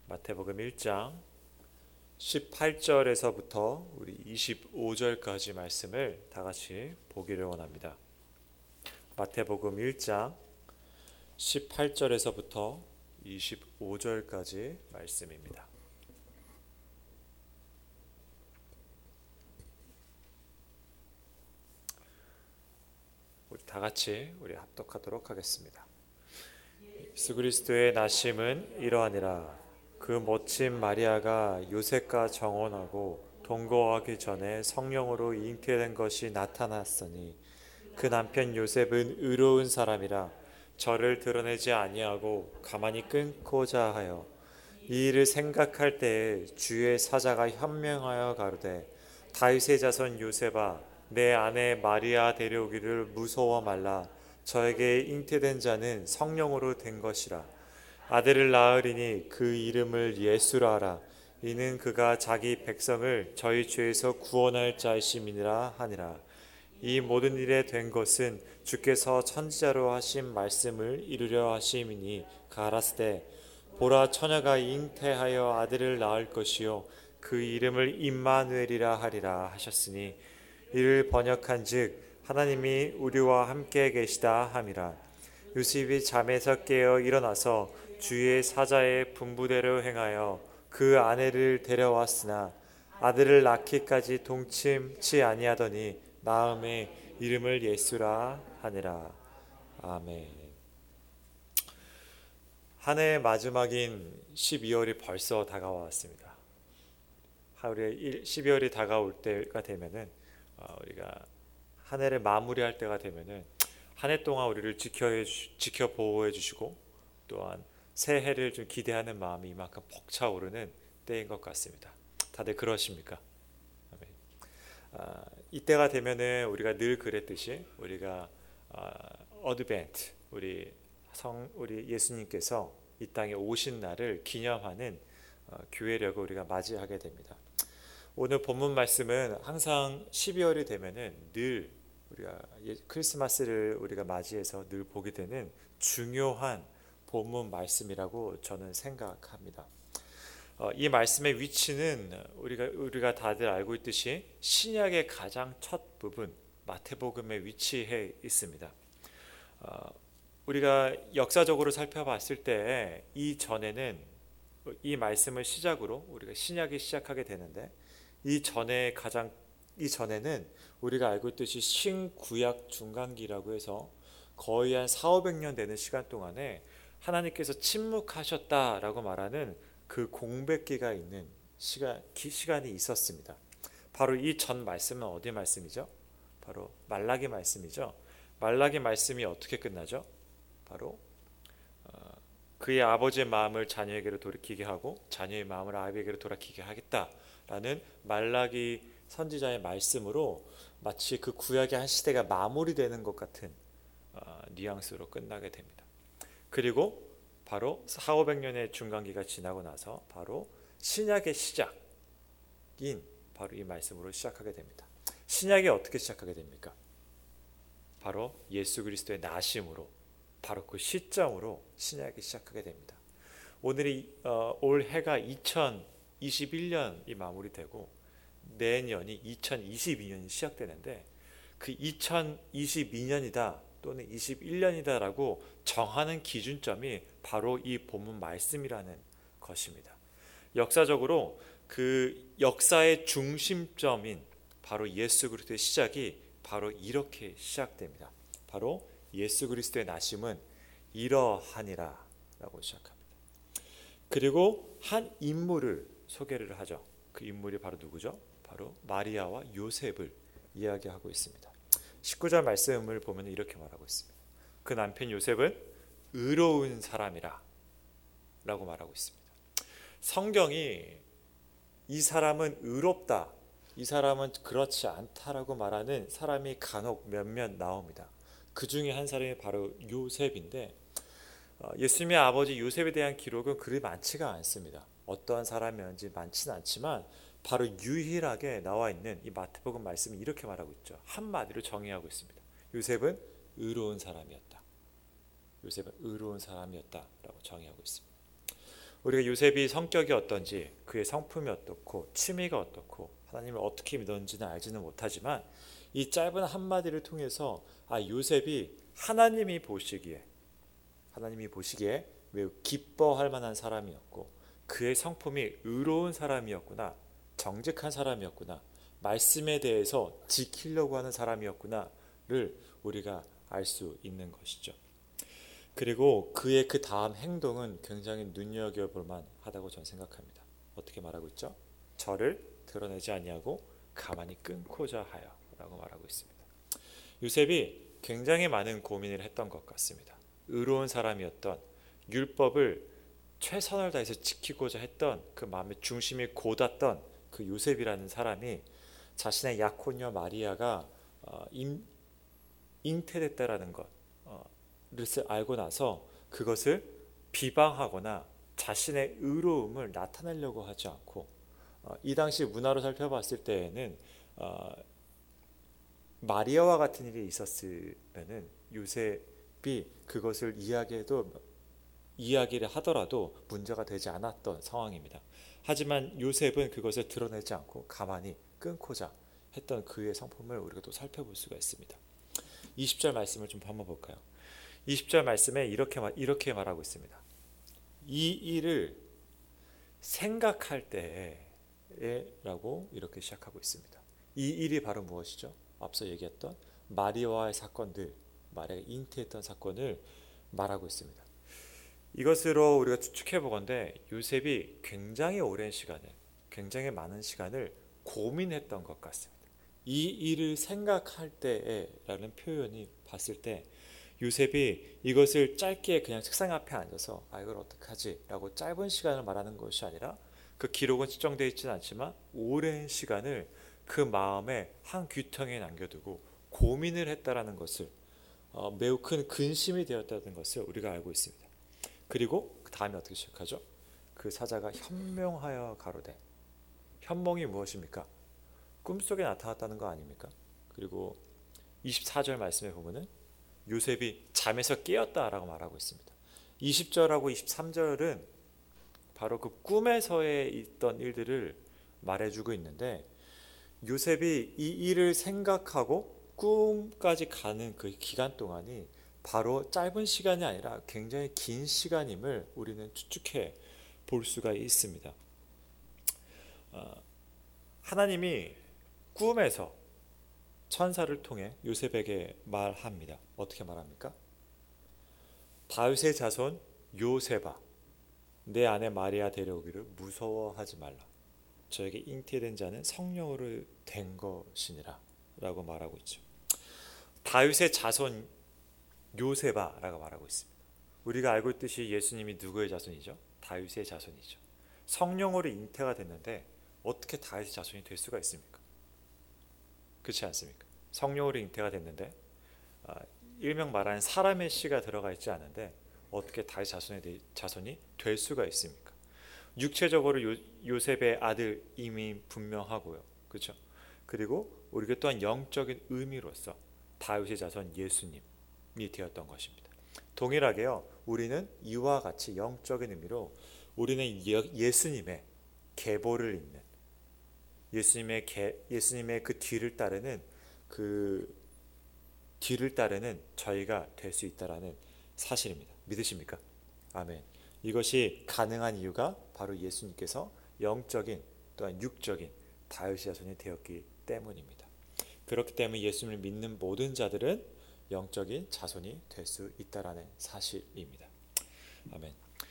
마태복음 1장 18절에서부터 우리 25절까지 말씀을 다 같이 보기를 원합니다. 마태복음 1장 18절에서부터 25절까지 말씀입니다. 우리 다 같이 합독하도록 하겠습니다. 예수 그리스도의 나심은 이러하니라. 그 모친 마리아가 요셉과 정혼하고 동거하기 전에 성령으로 잉태된 것이 나타났으니 그 남편 요셉은 의로운 사람이라 저를 드러내지 아니하고 가만히 끊고자 하여 이 일을 생각할 때에 주의 사자가 현명하여 가로되 다윗의 자손 요셉아 내 아내 마리아 데려오기를 무서워 말라. 저에게 잉태된 자는 성령으로 된 것이라. 아들을 낳으리니 그 이름을 예수라 하라. 이는 그가 자기 백성을 저희 죄에서 구원할 자이심이니라 하니라. 이 모든 일에 된 것은 주께서 선지자로 하신 말씀을 이루려 하심이니 가라사대 보라 처녀가 잉태하여 아들을 낳을 것이요 그 이름을 임마누엘이라 하리라 하셨으니 이를 번역한즉 하나님이 우리와 함께 계시다 함이라. 요셉이 잠에서 깨어 일어나서 주의 사자의 분부대로 행하여 그 아내를 데려왔으나 아들을 낳기까지 동침치 아니하더니 낳음에 이름을 예수라 하니라. 아멘. 한 해의 마지막인 12월이 벌써 다가왔습니다. 우리 12월이 다가올 때가 되면은 우리가 한 해를 마무리할 때가 되면은 한 해 동안 우리를 지켜 보호해 주시고 또한 새해를 좀 기대하는 마음이 이만큼 벅차오르는 때인 것 같습니다. 다들 그러십니까? 이때가 되면은 우리가 늘 그랬듯이 우리가 어드벤트 우리 예수님께서 이 땅에 오신 날을 기념하는 교회력을 우리가 맞이하게 됩니다. 오늘 본문 말씀은 항상 12월이 되면은 늘 우리가 크리스마스를 우리가 맞이해서 늘 보게 되는 중요한 본문 말씀이라고 저는 생각합니다. 이 말씀의 위치는 우리가 다들 알고 있듯이 신약의 가장 첫 부분 마태복음에 위치해 있습니다. 우리가 역사적으로 살펴봤을 때 이전에는 이 말씀을 시작으로 우리가 신약이 시작하게 되는데 이전에는 우리가 알고 있듯이 신구약 중간기라고 해서 거의 한 4,500년 되는 시간 동안에 하나님께서 침묵하셨다라고 말하는 그 공백기가 있는 시간이 있었습니다. 바로 이 전 말씀은 어디 말씀이죠? 바로 말라기 말씀이죠. 말라기 말씀이 어떻게 끝나죠? 바로 그의 아버지의 마음을 자녀에게로 돌이키게 하고 자녀의 마음을 아비에게로 돌이키게 하겠다라는 말라기 선지자의 말씀으로 마치 그 구약의 한 시대가 마무리되는 것 같은 뉘앙스로 끝나게 됩니다. 그리고 바로 4,500년의 중간기가 지나고 나서 바로 신약의 시작인 바로 이 말씀으로 시작하게 됩니다. 신약이 어떻게 시작하게 됩니까? 바로 예수 그리스도의 나심으로 바로 그 시점으로 신약이 시작하게 됩니다. 올 해가 2021년이 마무리되고 내년이 2022년이 시작되는데 그 2022년이다 또는 21년이다라고 정하는 기준점이 바로 이 본문 말씀이라는 것입니다. 역사적으로 그 역사의 중심점인 바로 예수 그리스도의 시작이 바로 이렇게 시작됩니다. 바로 예수 그리스도의 나심은 이러하니라 라고 시작합니다. 그리고 한 인물을 소개를 하죠. 그 인물이 바로 누구죠? 바로 마리아와 요셉을 이야기하고 있습니다. 19절 말씀을 보면 이렇게 말하고 있습니다. 그 남편 요셉은 의로운 사람이라 라고 말하고 있습니다. 성경이 이 사람은 의롭다, 이 사람은 그렇지 않다라고 말하는 사람이 간혹 몇몇 나옵니다. 그 중에 한 사람이 바로 요셉인데 예수님의 아버지 요셉에 대한 기록은 그리 많지가 않습니다. 어떠한 사람이었는지 많지는 않지만 바로 유일하게 나와 있는 이 마태복음 말씀이 이렇게 말하고 있죠. 한마디로 정의하고 있습니다. 요셉은 의로운 사람이었다. 요셉은 의로운 사람이었다라고 정의하고 있습니다. 우리가 요셉이 성격이 어떤지, 그의 성품이 어떻고 취미가 어떻고 하나님을 어떻게 믿었는지는 알지는 못하지만 이 짧은 한마디를 통해서 요셉이 하나님이 보시기에 매우 기뻐할 만한 사람이었고 그의 성품이 의로운 사람이었구나, 정직한 사람이었구나, 말씀에 대해서 지키려고 하는 사람이었구나를 우리가 알 수 있는 것이죠. 그리고 그의 그 다음 행동은 굉장히 눈여겨볼 만하다고 저는 생각합니다. 어떻게 말하고 있죠? 저를 드러내지 아니하고 가만히 끊고자 하여 라고 말하고 있습니다. 요셉이 굉장히 많은 고민을 했던 것 같습니다. 의로운 사람이었던, 율법을 최선을 다해서 지키고자 했던, 그 마음의 중심이 곧았던 그 요셉이라는 사람이 자신의 약혼녀 마리아가 잉태됐다라는 것을 알고 나서 그것을 비방하거나 자신의 의로움을 나타내려고 하지 않고, 이 당시 문화로 살펴봤을 때에는 마리아와 같은 일이 있었으면은 요셉이 그것을 이야기를 하더라도 문제가 되지 않았던 상황입니다. 하지만 요셉은 그것을 드러내지 않고 가만히 끊고자 했던 그의 성품을 우리가 또 살펴볼 수가 있습니다. 20절 말씀을 좀 한번 볼까요? 20절 말씀에 이렇게 말하고 있습니다. 이 일을 생각할 때에 라고 이렇게 시작하고 있습니다. 이 일이 바로 무엇이죠? 앞서 얘기했던 마리아와의 사건들, 마리아가 잉태했던 사건을 말하고 있습니다. 이것으로 우리가 추측해 보건대 요셉이 굉장히 많은 시간을 고민했던 것 같습니다. 이 일을 생각할 때에 라는 표현이 봤을 때 요셉이 이것을 짧게 그냥 책상 앞에 앉아서 이걸 어떡하지 라고 짧은 시간을 말하는 것이 아니라, 그 기록은 측정되어 있지는 않지만 오랜 시간을 그 마음에 한 귀퉁이에 남겨두고 고민을 했다라는 것을, 매우 큰 근심이 되었다는 것을 우리가 알고 있습니다. 그리고 그 다음에 어떻게 시작하죠? 그 사자가 현명하여 가로되, 현몽이 무엇입니까? 꿈속에 나타났다는 거 아닙니까? 그리고 24절 말씀에 보면은 요셉이 잠에서 깨었다라고 말하고 있습니다. 20절하고 23절은 바로 그 꿈에서의 있던 일들을 말해주고 있는데, 요셉이 이 일을 생각하고 꿈까지 가는 그 기간 동안이 바로 짧은 시간이 아니라 굉장히 긴 시간임을 우리는 추측해 볼 수가 있습니다. 하나님이 꿈에서 천사를 통해 요셉에게 말합니다. 어떻게 말합니까? 다윗의 자손 요셉아, 내 아내 마리아 데려오기를 무서워하지 말라. 저에게 잉태된 자는 성령으로 된 것이니라 라고 말하고 있죠. 다윗의 자손 요셉아 라고 말하고 있습니다. 우리가 알고 있듯이 예수님이 누구의 자손이죠? 다윗의 자손이죠. 성령으로 잉태가 됐는데 어떻게 다윗의 자손이 될 수가 있습니까? 그렇지 않습니까? 성령으로 잉태가 됐는데 일명 말하는 사람의 씨가 들어가 있지 않은데 어떻게 다윗 자손이 될 수가 있습니까? 육체적으로 요셉의 아들임이 분명하고요. 그렇죠? 그리고 우리가 또한 영적인 의미로서 다윗의 자손 예수님이 되었던 것입니다. 동일하게요, 우리는 이와 같이 영적인 의미로 우리는 예수님의 계보를 잇는, 예수님의 그 뒤를 따르는 저희가 될 수 있다라는 사실입니다. 믿으십니까? 아멘. 이것이 가능한 이유가 바로 예수님께서 영적인 또한 육적인 다윗의 자손이 되었기 때문입니다. 그렇기 때문에 예수님을 믿는 모든 자들은 영적인 자손이 될 수 있다라는 사실입니다. 아멘.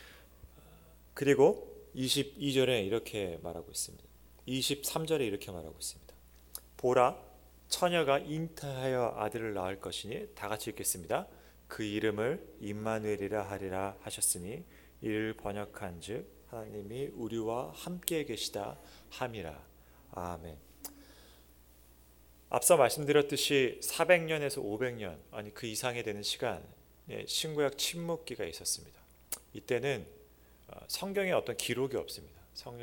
그리고 22절에 이렇게 말하고 있습니다. 23절에 이렇게 말하고 있습니다. 보라, 처녀가 잉태하여 아들을 낳을 것이니, 다 같이 읽겠습니다. 그 이름을 임마누엘이라 하리라 하셨으니 이를 번역한즉 하나님이 우리와 함께 계시다 함이라. 아멘. 앞서 말씀드렸듯이 400년에서 500년, 아니 그 이상이 되는 시간, 신구약 침묵기가 있었습니다. 이때는 성경에 어떤 기록이 없습니다.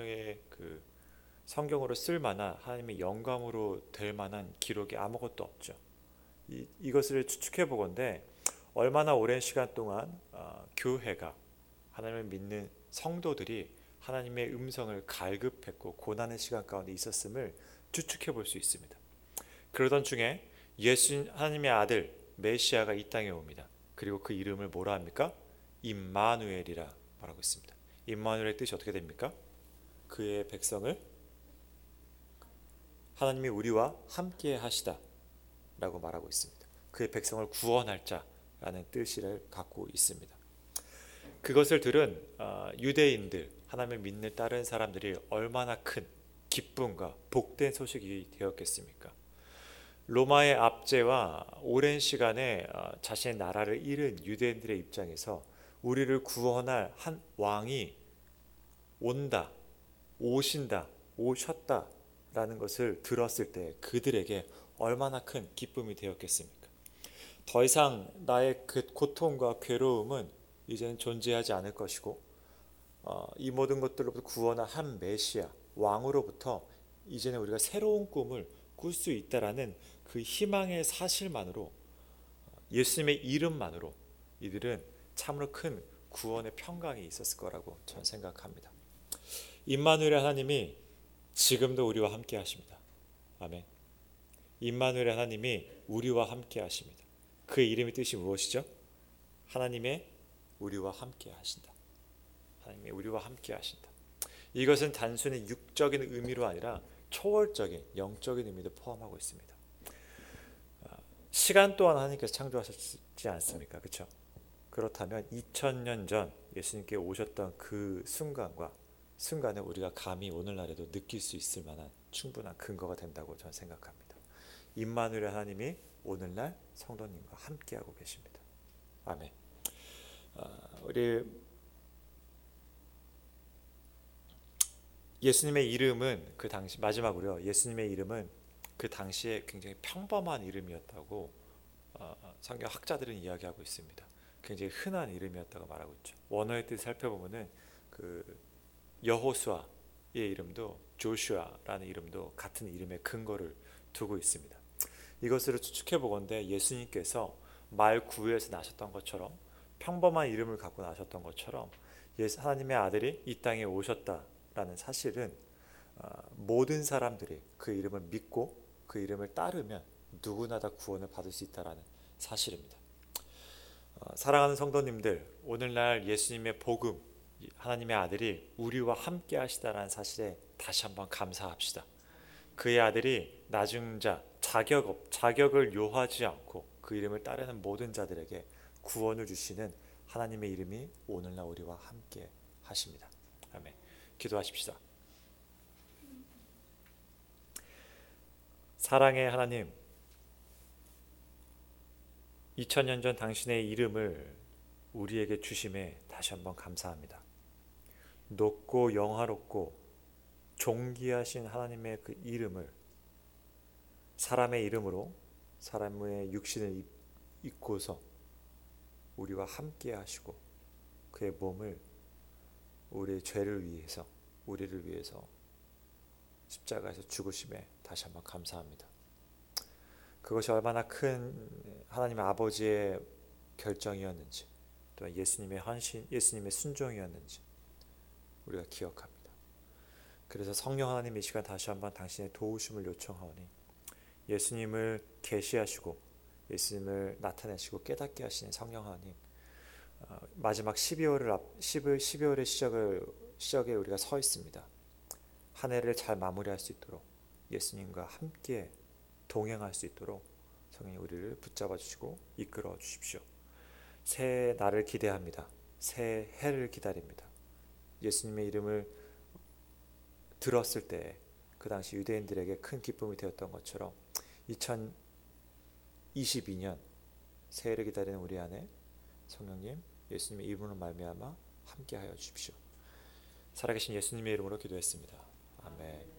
성경으로 쓸 만한, 하나님의 영감으로 될 만한 기록이 아무것도 없죠. 이것을 추측해 보건대 얼마나 오랜 시간 동안 교회가, 하나님을 믿는 성도들이 하나님의 음성을 갈급했고 고난의 시간 가운데 있었음을 추측해 볼 수 있습니다. 그러던 중에 하나님의 아들 메시아가 이 땅에 옵니다. 그리고 그 이름을 뭐라 합니까? 임마누엘이라 말하고 있습니다. 임마누엘의 뜻이 어떻게 됩니까? 그의 백성을 하나님이 우리와 함께 하시다 라고 말하고 있습니다. 그의 백성을 구원할 자라는 뜻을 갖고 있습니다. 그것을 들은 유대인들, 하나님을 믿는 다른 사람들이 얼마나 큰 기쁨과 복된 소식이 되었겠습니까? 로마의 압제와 오랜 시간에 자신의 나라를 잃은 유대인들의 입장에서 우리를 구원할 한 왕이 온다, 오신다, 오셨다라는 것을 들었을 때 그들에게 얼마나 큰 기쁨이 되었겠습니까? 더 이상 나의 그 고통과 괴로움은 이제는 존재하지 않을 것이고 이 모든 것들로부터 구원할 한 메시아, 왕으로부터 이제는 우리가 새로운 꿈을 꿀 수 있다라는 그 희망의 사실만으로, 예수님의 이름만으로 이들은 참으로 큰 구원의 평강이 있었을 거라고 저는 생각합니다. 임마누엘의 하나님이 지금도 우리와 함께 하십니다. 아멘. 임마누엘의 하나님이 우리와 함께 하십니다. 그의 이름의 뜻이 무엇이죠? 하나님의 우리와 함께 하신다. 하나님의 우리와 함께 하신다. 이것은 단순히 육적인 의미로 아니라 초월적인 영적인 의미도 포함하고 있습니다. 시간 또한 하나님께서 창조하셨지 않습니까? 그렇죠? 그렇다면 2000년 전 예수님께 오셨던 그 순간을 우리가 감히 오늘날에도 느낄 수 있을 만한 충분한 근거가 된다고 저는 생각합니다. 임마누엘 하나님이 오늘날 성도님과 함께하고 계십니다. 아멘. 우리 예수님의 이름은 그 당시, 마지막으로요, 예수님의 이름은 그 당시에 굉장히 평범한 이름이었다고 성경 학자들은 이야기하고 있습니다. 굉장히 흔한 이름이었다고 말하고 있죠. 원어의 뜻을 살펴보면은 그 여호수아의 이름도 조슈아라는 이름도 같은 이름의 근거를 두고 있습니다. 이것을 추측해 보건대 예수님께서 말 구유에서 나셨던 것처럼 평범한 이름을 갖고 나셨던 것처럼 하나님의 아들이 이 땅에 오셨다라는 사실은 모든 사람들이 그 이름을 믿고 그 이름을 따르면 누구나 다 구원을 받을 수 있다라는 사실입니다. 사랑하는 성도님들, 오늘날 예수님의 복음, 하나님의 아들이 우리와 함께 하시다라는 사실에 다시 한번 감사합시다. 그의 아들이 나중자, 자격을 요하지 않고 그 이름을 따르는 모든 자들에게 구원을 주시는 하나님의 이름이 오늘날 우리와 함께 하십니다. 아멘. 기도하십시다. 사랑의 하나님, 2000년 전 당신의 이름을 우리에게 주심에 다시 한번 감사합니다. 높고 영화롭고 존귀하신 하나님의 그 이름을 사람의 이름으로 사람의 육신을 입고서 우리와 함께 하시고 그의 몸을 우리의 죄를 위해서, 우리를 위해서 십자가에서 죽으심에 다시 한번 감사합니다. 그것이 얼마나 큰 하나님의 아버지의 결정이었는지, 또 예수님의 헌신, 예수님의 순종이었는지 우리가 기억합니다. 그래서 성령 하나님 이 시간 다시 한번 당신의 도우심을 요청하오니 예수님을 계시하시고 예수님을 나타내시고 깨닫게 하시는 성령 하나님, 마지막 12월의 시작에 우리가 서 있습니다. 한 해를 잘 마무리할 수 있도록 예수님과 함께 동행할 수 있도록 성령이 우리를 붙잡아 주시고 이끌어 주십시오. 새 날을 기대합니다. 새 해를 기다립니다. 예수님의 이름을 들었을 때 그 당시 유대인들에게 큰 기쁨이 되었던 것처럼 2022년 새해를 기다리는 우리 안에 성령님, 예수님의 이름으로 말미암아 함께하여 주십시오. 살아계신 예수님의 이름으로 기도했습니다. 아멘.